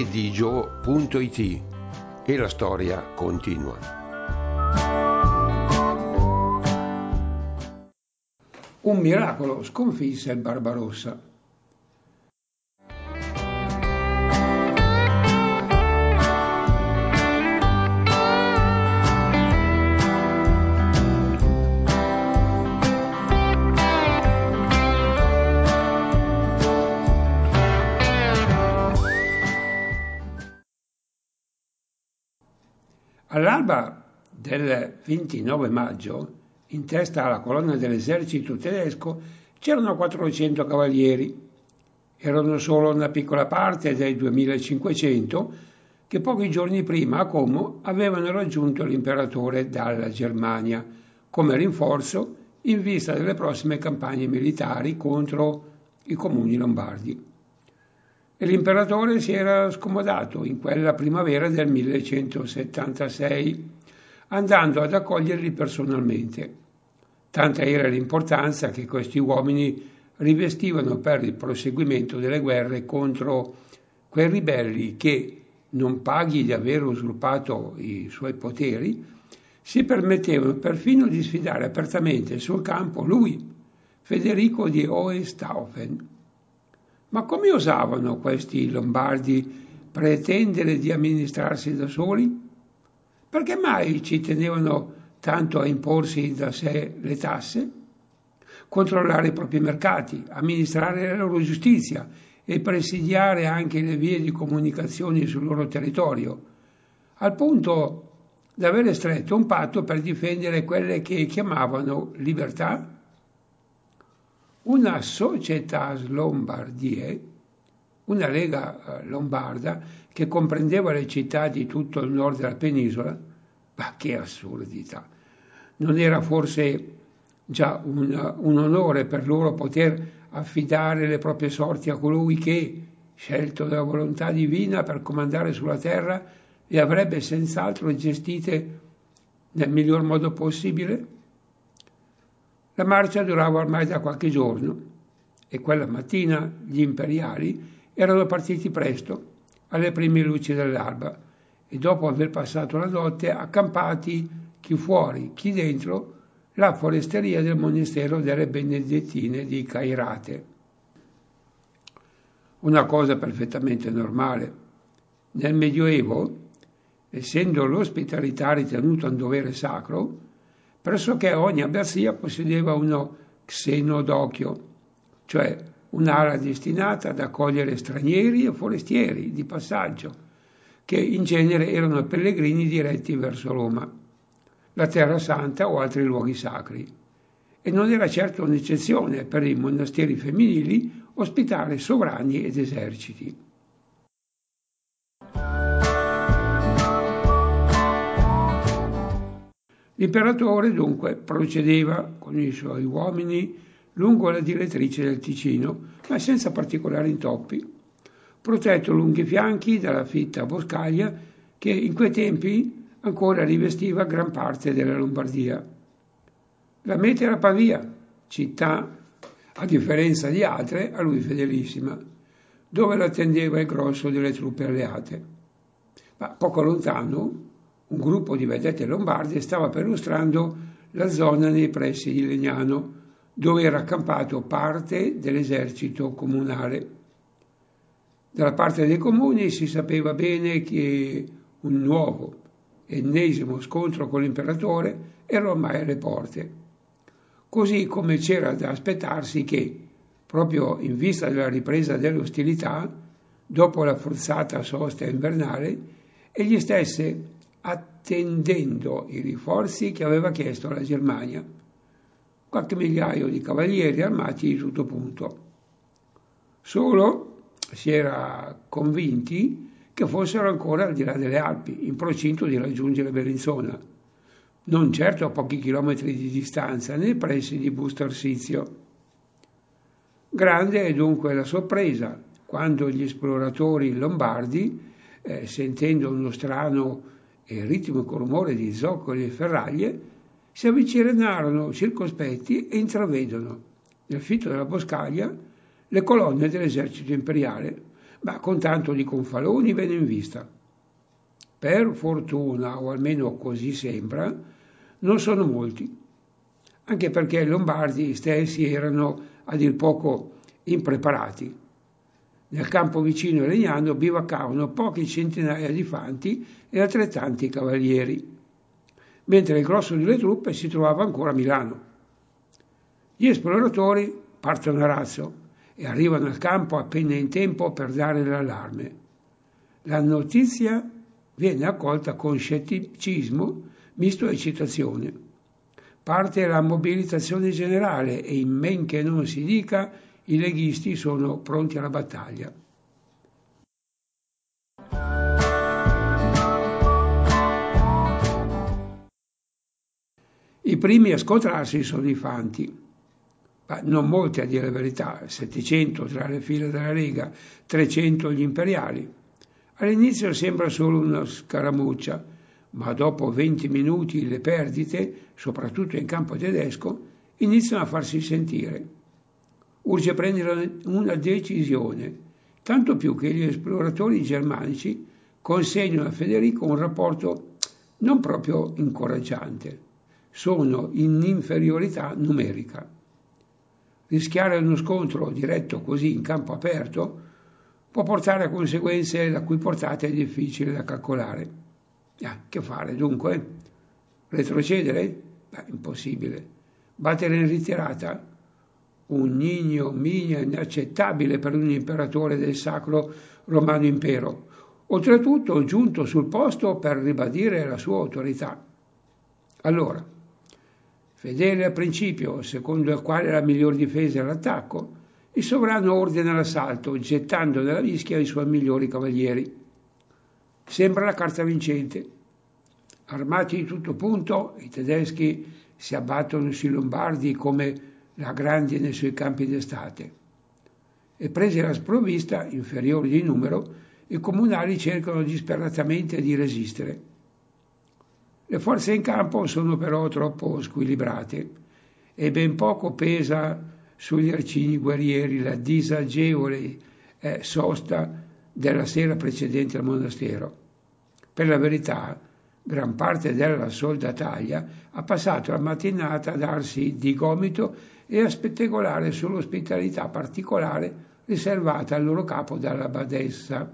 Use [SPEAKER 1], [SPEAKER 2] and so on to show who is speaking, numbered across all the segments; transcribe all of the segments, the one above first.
[SPEAKER 1] www.digio.it e la storia continua.
[SPEAKER 2] Un miracolo sconfisse il Barbarossa. All'alba del 29 maggio, in testa alla colonna dell'esercito tedesco, c'erano 400 cavalieri. Erano solo una piccola parte dei 2500 che pochi giorni prima a Como avevano raggiunto l'imperatore dalla Germania come rinforzo in vista delle prossime campagne militari contro i comuni lombardi. E l'imperatore si era scomodato in quella primavera del 1176, andando ad accoglierli personalmente. Tanta era l'importanza che questi uomini rivestivano per il proseguimento delle guerre contro quei ribelli che, non paghi di aver usurpato i suoi poteri, si permettevano perfino di sfidare apertamente sul campo lui, Federico di Hohenstaufen. Ma come osavano questi lombardi pretendere di amministrarsi da soli? Perché mai ci tenevano tanto a imporsi da sé le tasse? Controllare i propri mercati, amministrare la loro giustizia e presidiare anche le vie di comunicazione sul loro territorio, al punto da avere stretto un patto per difendere quelle che chiamavano libertà? Una Societas Lombardiae, una lega lombarda che comprendeva le città di tutto il nord della penisola, ma che assurdità! Non era forse già un onore per loro poter affidare le proprie sorti a colui che, scelto dalla volontà divina per comandare sulla terra, le avrebbe senz'altro gestite nel miglior modo possibile? La marcia durava ormai da qualche giorno e quella mattina gli imperiali erano partiti presto, alle prime luci dell'alba, e dopo aver passato la notte accampati chi fuori, chi dentro, la foresteria del monastero delle Benedettine di Cairate. Una cosa perfettamente normale. Nel Medioevo, essendo l'ospitalità ritenuta un dovere sacro, pressoché ogni abbazia possedeva uno xenodocchio, cioè un'ala destinata ad accogliere stranieri e forestieri di passaggio, che in genere erano pellegrini diretti verso Roma, la Terra Santa o altri luoghi sacri. E non era certo un'eccezione per i monasteri femminili ospitare sovrani ed eserciti. L'imperatore dunque procedeva con i suoi uomini lungo la direttrice del Ticino, ma senza particolari intoppi, protetto lunghi fianchi dalla fitta boscaglia che in quei tempi ancora rivestiva gran parte della Lombardia. La meta era Pavia, città, a differenza di altre, a lui fedelissima, dove l'attendeva il grosso delle truppe alleate. Ma poco lontano, un gruppo di vedette lombarde stava perlustrando la zona nei pressi di Legnano, dove era accampato parte dell'esercito comunale. Dalla parte dei comuni si sapeva bene che un nuovo, ennesimo scontro con l'imperatore era ormai alle porte. Così come c'era da aspettarsi che, proprio in vista della ripresa delle ostilità, dopo la forzata sosta invernale, egli stesse attendendo i rinforzi che aveva chiesto la Germania, qualche migliaio di cavalieri armati di tutto punto. Solo si era convinti che fossero ancora al di là delle Alpi, in procinto di raggiungere Bellinzona, non certo a pochi chilometri di distanza, nei pressi di Busto Arsizio. Grande è dunque la sorpresa quando gli esploratori lombardi, sentendo uno strano e ritmico rumore di zoccoli e ferraglie, si avvicinarono circospetti e intravedono, nel fitto della boscaglia, le colonne dell'esercito imperiale, ma con tanto di gonfaloni venne in vista. Per fortuna, o almeno così sembra, non sono molti, anche perché i lombardi stessi erano a dir poco impreparati. Nel campo vicino a Legnano bivaccavano poche centinaia di fanti e altrettanti cavalieri, mentre il grosso delle truppe si trovava ancora a Milano. Gli esploratori partono a razzo e arrivano al campo appena in tempo per dare l'allarme. La notizia viene accolta con scetticismo misto a eccitazione. Parte la mobilitazione generale e in men che non si dica i leghisti sono pronti alla battaglia. I primi a scontrarsi sono i fanti, ma non molti a dire la verità, 700 tra le file della Lega, 300 gli imperiali. All'inizio sembra solo una scaramuccia, ma dopo 20 minuti le perdite, soprattutto in campo tedesco, iniziano a farsi sentire. Urge prendere una decisione, tanto più che gli esploratori germanici consegnano a Federico un rapporto non proprio incoraggiante. Sono in inferiorità numerica. Rischiare uno scontro diretto così in campo aperto può portare a conseguenze la cui portata è difficile da calcolare. Che fare dunque? Retrocedere? Impossibile. Battere in ritirata? Un ignominia inaccettabile per un imperatore del Sacro Romano Impero, oltretutto giunto sul posto per ribadire la sua autorità. Allora, fedele al principio secondo il quale la miglior difesa è l'attacco, il sovrano ordina l'assalto, gettando nella mischia i suoi migliori cavalieri. Sembra la carta vincente. Armati di tutto punto, i tedeschi si abbattono sui lombardi come la grandine sui campi d'estate. E presi alla sprovvista, inferiori di numero, i comunali cercano disperatamente di resistere. Le forze in campo sono però troppo squilibrate e ben poco pesa sugli arcigni guerrieri la disagevole sosta della sera precedente al monastero. Per la verità, gran parte della soldataglia ha passato la mattinata a darsi di gomito e a spettegolare sull'ospitalità particolare riservata al loro capo dalla badessa.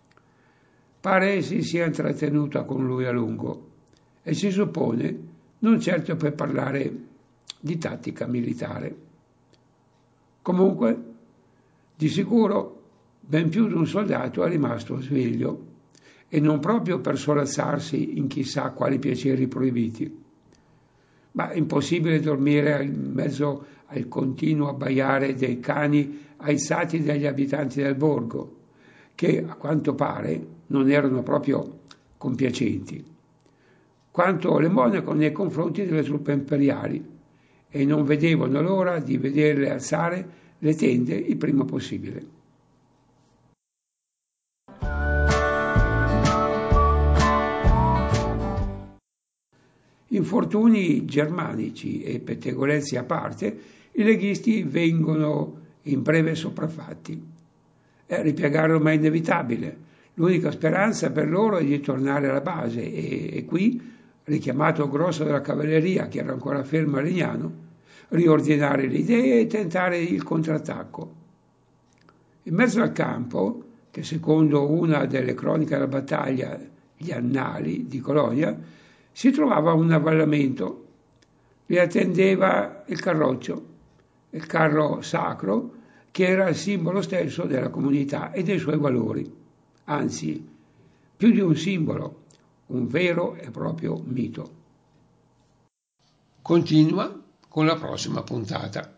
[SPEAKER 2] Pare si sia intrattenuta con lui a lungo e si suppone non certo per parlare di tattica militare. Comunque, di sicuro, ben più di un soldato è rimasto sveglio e non proprio per solazzarsi in chissà quali piaceri proibiti. Ma è impossibile dormire in mezzo al continuo abbaiare dei cani aizzati dagli abitanti del borgo, che a quanto pare non erano proprio compiacenti, quanto le monache nei confronti delle truppe imperiali, e non vedevano l'ora di vederle alzare le tende il prima possibile. Infortuni germanici e pettegolezzi a parte, i leghisti vengono in breve sopraffatti. Ripiegare ormai è inevitabile. L'unica speranza per loro è di tornare alla base e qui, richiamato il grosso della cavalleria che era ancora ferma a Legnano, riordinare le idee e tentare il contrattacco. In mezzo al campo, che secondo una delle croniche della battaglia, gli Annali di Colonia, si trovava un avvallamento. Vi attendeva il carroccio, il carro sacro, che era il simbolo stesso della comunità e dei suoi valori. Anzi, più di un simbolo, un vero e proprio mito.
[SPEAKER 1] Continua con la prossima puntata.